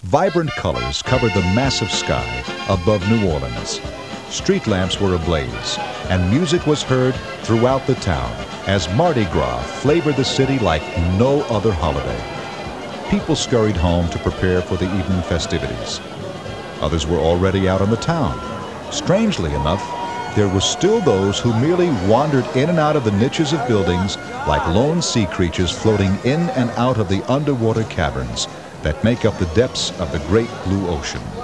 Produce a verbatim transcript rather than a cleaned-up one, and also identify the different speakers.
Speaker 1: Vibrant colors covered the massive sky above New Orleans. Street lamps were ablaze, and music was heard throughout the town as Mardi Gras flavored the city like no other holiday. People scurried home to prepare for the evening festivities. Others were already out on the town. Strangely enough, there were still those who merely wandered in and out of the niches of buildings like lone sea creatures floating in and out of the underwater caverns that make up the depths of the great blue ocean.